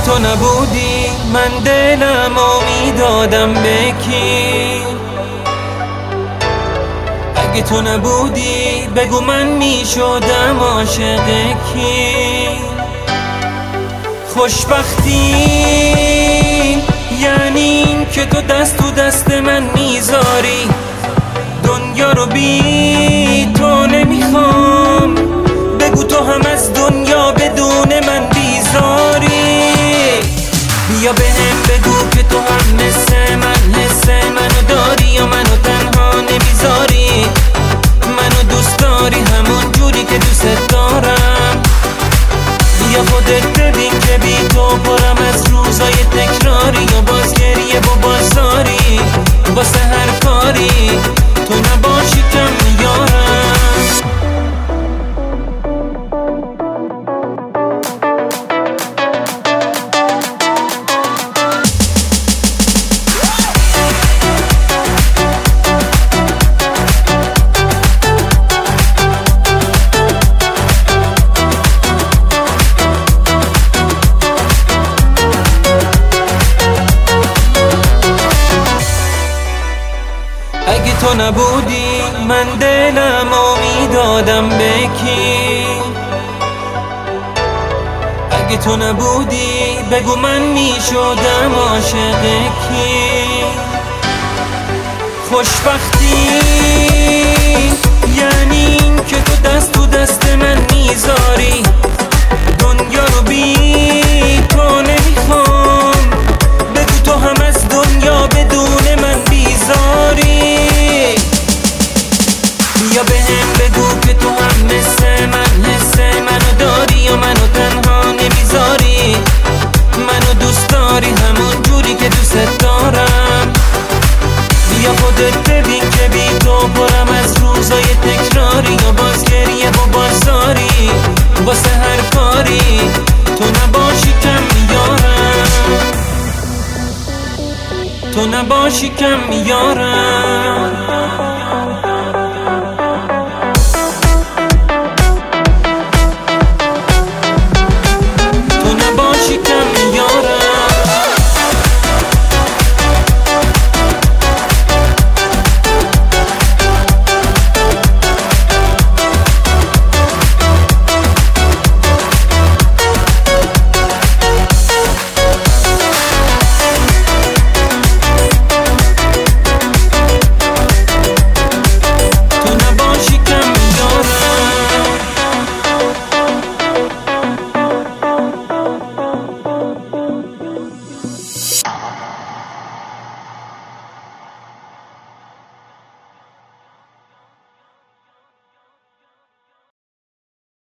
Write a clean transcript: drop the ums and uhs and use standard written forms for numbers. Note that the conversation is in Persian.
تو نبودی من دلم میدادم به کی؟ اگه تو نبودی بگو من میشدم عاشق کی؟ خوشبختی یعنی این که تو دست تو دست من میذاری، دنیا رو بی تو نمیخوام، بگو تو هم از دنیا بدون من بیزاری. بیا بهم بگو که تو هم مثل من حس منو داری یا منو تنها نمیذاری، منو دوست داری همون جوری که دوست دارم. بیا خودت ببین که بی تو پرم از روزای تکراری، یا باز گریه و بازاری واسه هر کاری تو نباشی کم یارم. اگه تو نبودی من دلم میدادم به کی؟ اگه تو نبودی بگو من میشدم عاشق کی؟ خوشبختی یعنی این که تو دست تو دست من میذاری، دنیا رو بی تو نمیخوام، بگو تو هم از دنیا بدون من بیزاری. بیا بهم بگو که تو هم مثل من حس منو داری یا منو تنها نمیذاری، منو دوست داری همون جوری که دوست دارم. بیا خودت ببین که بی تو پرم از روزای تکراری، یا باز گریه و بازاری واسه هر کاری تو نباشی کم یارم، تو نباشی کم یارم.